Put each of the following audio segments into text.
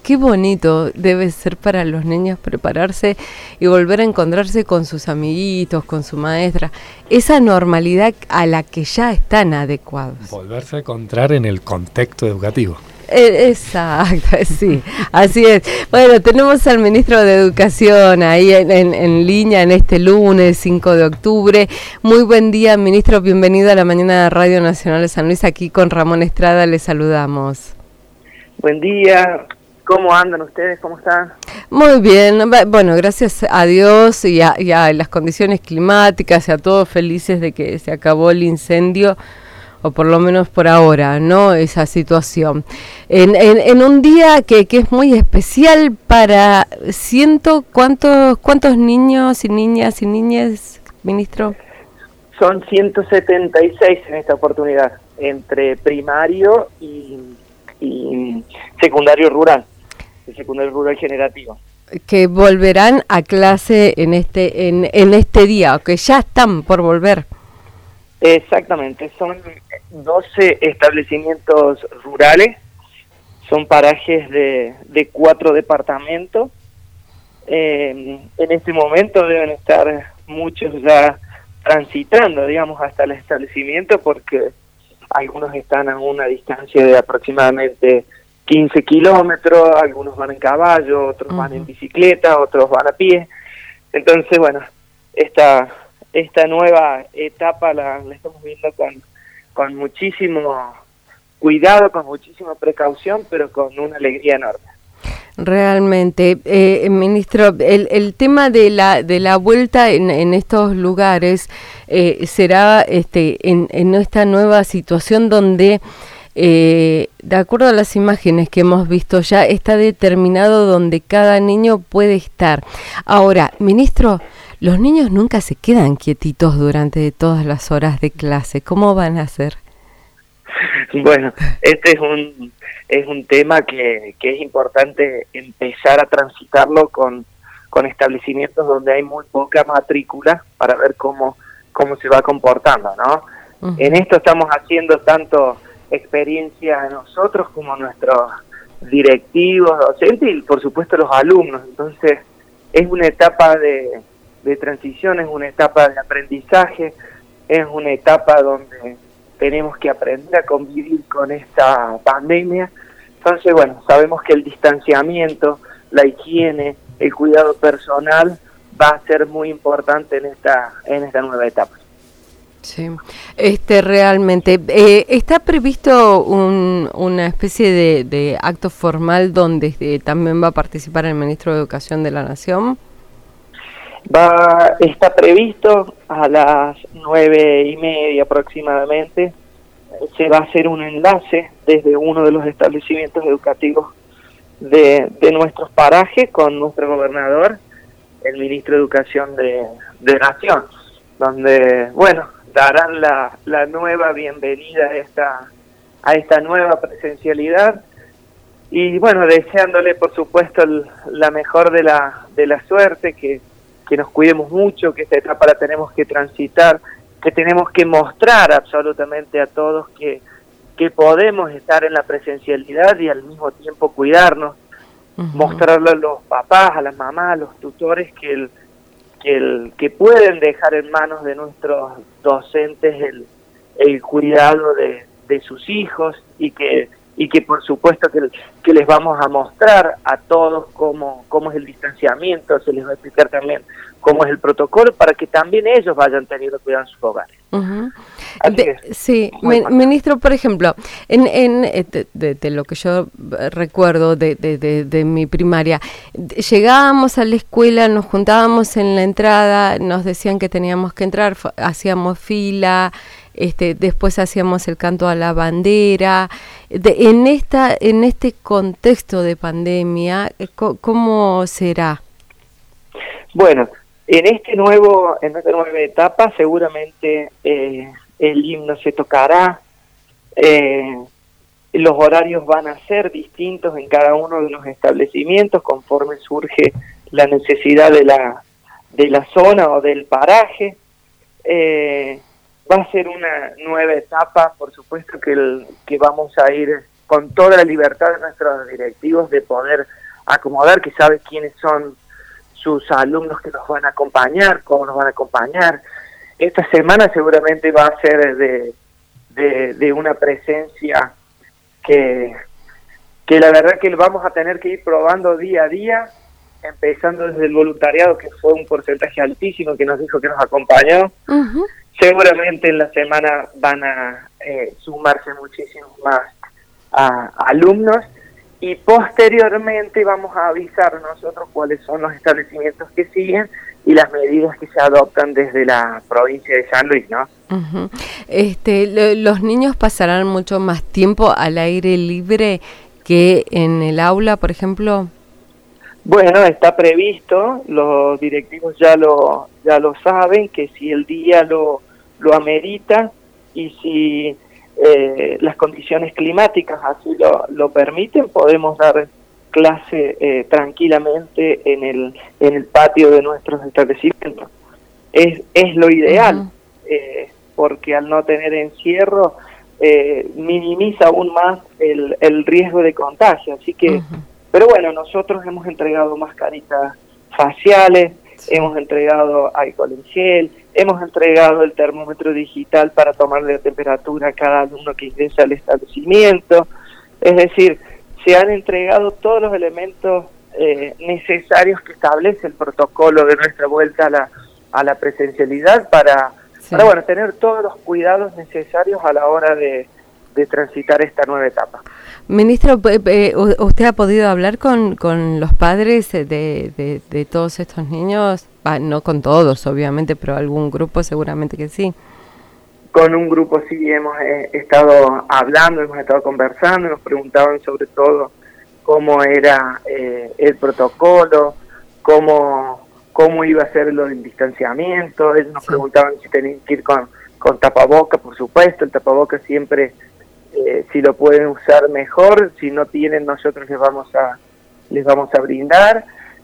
qué bonito debe ser para los niños prepararse y volver a encontrarse con sus amiguitos, con su maestra, esa normalidad a la que ya están adecuados. Volverse a encontrar en el contexto educativo. Exacto, sí, así es. Bueno, tenemos al ministro de Educación ahí en línea en este lunes 5 de octubre. Muy buen día, ministro, bienvenido a la mañana de Radio Nacional de San Luis. Aquí con Ramón Estrada le saludamos. Buen día, ¿cómo andan ustedes? ¿Cómo están? Muy bien, bueno, gracias a Dios y a las condiciones climáticas y a todos felices de que se acabó el incendio, o por lo menos por ahora, ¿no? Esa situación. En un día que es muy especial para ¿cuántos niños y niñas, ministro? Son 176 en esta oportunidad, entre primario y secundario rural, el secundario rural generativo. Que volverán a clase en este día, o que ya están por volver. Exactamente, son 12 establecimientos rurales, son parajes de 4 departamentos. En este momento deben estar muchos ya transitando, digamos, hasta el establecimiento, porque algunos están a una distancia de aproximadamente 15 kilómetros, algunos van en caballo, otros van en bicicleta, otros van a pie. Entonces, bueno, esta nueva etapa la estamos viendo con muchísimo cuidado, con muchísima precaución, pero con una alegría enorme. Realmente, ministro, el tema de la vuelta en estos lugares será en esta nueva situación donde, de acuerdo a las imágenes que hemos visto, ya está determinado donde cada niño puede estar. Ahora, ministro, los niños nunca se quedan quietitos durante todas las horas de clase. ¿Cómo van a hacer? Bueno, este es un tema que es importante empezar a transitarlo con establecimientos donde hay muy poca matrícula para ver cómo se va comportando, ¿no? Uh-huh. En esto estamos haciendo tanto experiencia nosotros como nuestros directivos, docentes y por supuesto los alumnos. Entonces es una etapa de transición, es una etapa de aprendizaje, es una etapa donde tenemos que aprender a convivir con esta pandemia. Entonces, bueno, sabemos que el distanciamiento, la higiene, el cuidado personal va a ser muy importante en esta nueva etapa. Sí, realmente. ¿Está previsto una especie de acto formal donde también va a participar el ministro de Educación de la Nación? Está previsto a las 9:30 aproximadamente. Se va a hacer un enlace desde uno de los establecimientos educativos de nuestros parajes con nuestro gobernador, el ministro de Educación de Nación, donde, bueno, darán la nueva bienvenida a esta nueva presencialidad. Y bueno, deseándole por supuesto la mejor de la suerte, que nos cuidemos mucho, que esta etapa la tenemos que transitar, que tenemos que mostrar absolutamente a todos que podemos estar en la presencialidad y al mismo tiempo cuidarnos, mostrarle a los papás, a las mamás, a los tutores que pueden dejar en manos de nuestros docentes el cuidado de sus hijos y que por supuesto que les vamos a mostrar a todos cómo es el distanciamiento, se les va a explicar también cómo es el protocolo para que también ellos vayan teniendo cuidado en sus hogares. Uh-huh. Sí, ministro, por ejemplo, de lo que yo recuerdo de mi primaria, llegábamos a la escuela, nos juntábamos en la entrada, nos decían que teníamos que entrar, hacíamos fila, después hacíamos el canto a la bandera. En este contexto de pandemia, ¿cómo será? Bueno, en esta nueva etapa seguramente el himno se tocará, los horarios van a ser distintos en cada uno de los establecimientos conforme surge la necesidad de la zona o del paraje. Va a ser una nueva etapa, por supuesto que vamos a ir con toda la libertad de nuestros directivos de poder acomodar, que sabe quiénes son sus alumnos que nos van a acompañar, cómo nos van a acompañar. Esta semana seguramente va a ser de una presencia que la verdad que vamos a tener que ir probando día a día, empezando desde el voluntariado, que fue un porcentaje altísimo que nos dijo que nos acompañó. Uh-huh. Seguramente en la semana van a sumarse muchísimos más alumnos, y posteriormente vamos a avisar nosotros cuáles son los establecimientos que siguen y las medidas que se adoptan desde la provincia de San Luis, ¿no? Uh-huh. ¿Los niños pasarán mucho más tiempo al aire libre que en el aula, por ejemplo? Bueno, está previsto, los directivos ya lo saben, que si el día lo amerita y si las condiciones climáticas así lo permiten, podemos dar clase tranquilamente en el patio de nuestros establecimientos. Es lo ideal, porque al no tener encierro minimiza aún más el riesgo de contagio, así que pero bueno, nosotros hemos entregado mascaritas faciales, hemos entregado alcohol en gel, hemos entregado el termómetro digital para tomarle la temperatura a cada alumno que ingresa al establecimiento. Es decir, se han entregado todos los elementos necesarios que establece el protocolo de nuestra vuelta a la presencialidad para bueno, tener todos los cuidados necesarios a la hora de transitar esta nueva etapa. Ministro, ¿usted ha podido hablar con los padres de todos estos niños? No con todos, obviamente, pero algún grupo seguramente que sí. Con un grupo sí hemos estado hablando, hemos estado conversando, nos preguntaban sobre todo cómo era el protocolo, cómo iba a ser lo del distanciamiento. Ellos nos preguntaban si tenían que ir con tapaboca, por supuesto, el tapaboca siempre... si lo pueden usar mejor, si no tienen nosotros les vamos a brindar,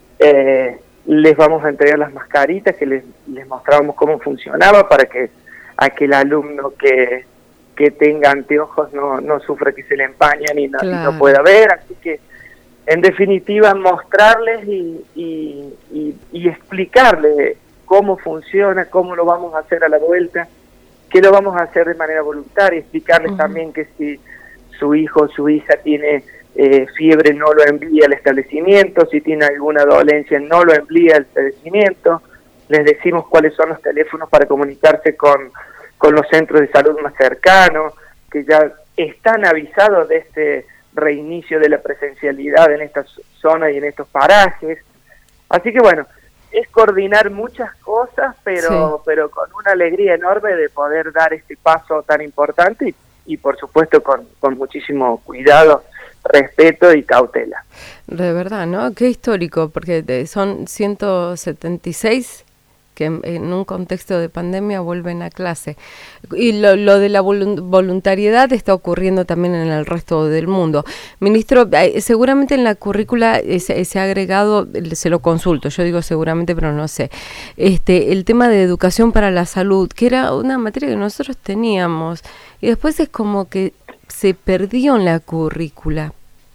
les vamos a entregar las mascaritas que les mostrábamos cómo funcionaba para que aquel alumno que tenga anteojos no sufra que se le empañan y no pueda ver. Así que en definitiva mostrarles y explicarles cómo funciona, cómo lo vamos a hacer a la vuelta, que lo vamos a hacer de manera voluntaria, explicarles también que si su hijo o su hija tiene fiebre no lo envía al establecimiento, si tiene alguna dolencia no lo envía al establecimiento, les decimos cuáles son los teléfonos para comunicarse con los centros de salud más cercanos, que ya están avisados de este reinicio de la presencialidad en esta zona y en estos parajes. Así que bueno, es coordinar muchas cosas, pero con una alegría enorme de poder dar este paso tan importante y por supuesto con muchísimo cuidado, respeto y cautela. De verdad, ¿no? Qué histórico, porque son 176 que en un contexto de pandemia vuelven a clase. Y lo de la voluntariedad está ocurriendo también en el resto del mundo. Ministro, seguramente en la currícula se ha agregado, se lo consulto, yo digo seguramente, pero no sé, el tema de educación para la salud, que era una materia que nosotros teníamos, y después es como que se perdió en la currícula.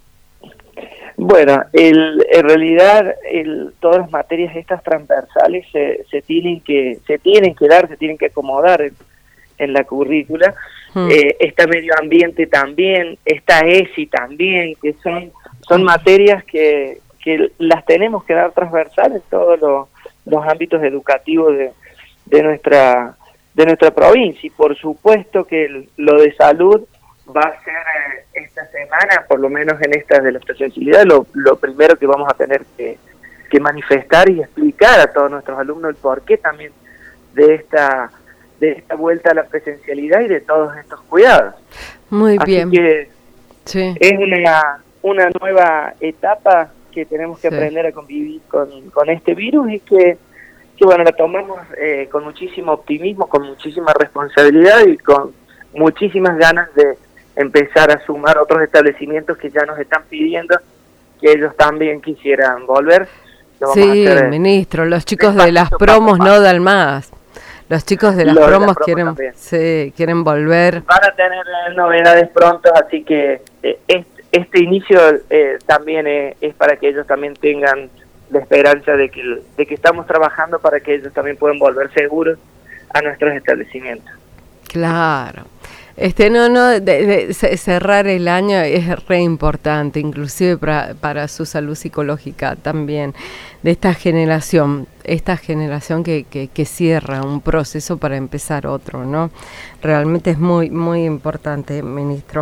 Bueno, en realidad todas las materias estas transversales se tienen que dar, se tienen que acomodar en la currícula. Está medio ambiente también, está ESI también, que son materias que las tenemos que dar transversales en todos los ámbitos educativos de nuestra provincia. Y por supuesto que lo de salud va a ser esta semana, por lo menos en esta de la presencialidad, lo primero que vamos a tener que manifestar y explicar a todos nuestros alumnos el porqué también de esta vuelta a la presencialidad y de todos estos cuidados. Muy bien. Así que es una nueva etapa que tenemos que aprender a convivir con este virus y que bueno, la tomamos con muchísimo optimismo, con muchísima responsabilidad y con muchísimas ganas de empezar a sumar otros establecimientos que ya nos están pidiendo que ellos también quisieran volver. Sí, ministro, los chicos de las promos no dan más. Los chicos de las promos quieren volver. Van a tener novedades pronto, así que este inicio también es para que ellos también tengan la esperanza de que estamos trabajando para que ellos también puedan volver seguros a nuestros establecimientos. Claro. Cerrar el año es re importante, inclusive para su salud psicológica también, de esta generación que cierra un proceso para empezar otro, ¿no? Realmente es muy, muy importante, ministro.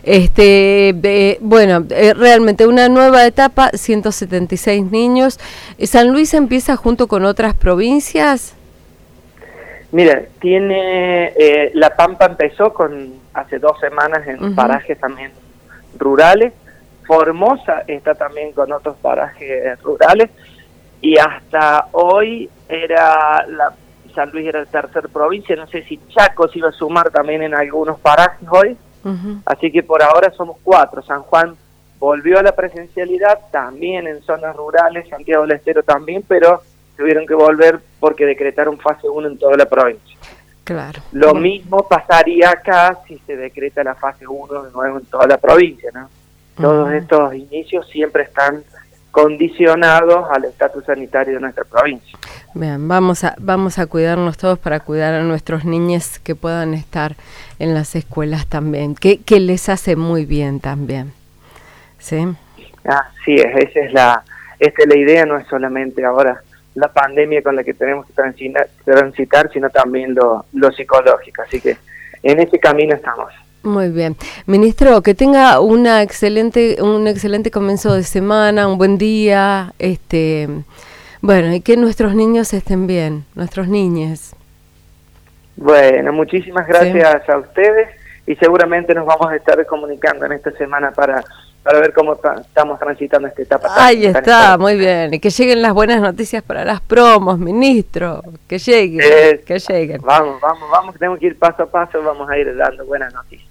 Realmente una nueva etapa, 176 niños. ¿San Luis empieza junto con otras provincias? Mira, La Pampa empezó hace 2 semanas en parajes también rurales. Formosa está también con otros parajes rurales. Y hasta hoy San Luis era la tercera provincia. No sé si Chaco se iba a sumar también en algunos parajes hoy. Así que por ahora somos 4. San Juan volvió a la presencialidad, también en zonas rurales. Santiago del Estero también, pero tuvieron que volver porque decretaron fase 1 en toda la provincia. Claro. Lo mismo pasaría acá si se decreta la fase 1 de nuevo en toda la provincia, ¿no? Todos estos inicios siempre están condicionados al estatus sanitario de nuestra provincia. Bien, vamos a cuidarnos todos para cuidar a nuestros niños que puedan estar en las escuelas también, que les hace muy bien también. ¿Sí? Así es, esta es la idea, no es solamente ahora la pandemia con la que tenemos que transitar, sino también lo psicológico. Así que en ese camino estamos. Muy bien. Ministro, que tenga un excelente comienzo de semana, un buen día, y que nuestros niños estén bien, nuestros niños. Bueno, muchísimas gracias a ustedes y seguramente nos vamos a estar comunicando en esta semana para ver cómo estamos transitando esta etapa. Ahí está, muy bien. Y que lleguen las buenas noticias para las promos, ministro. Que lleguen. Vamos, tenemos que ir paso a paso, vamos a ir dando buenas noticias.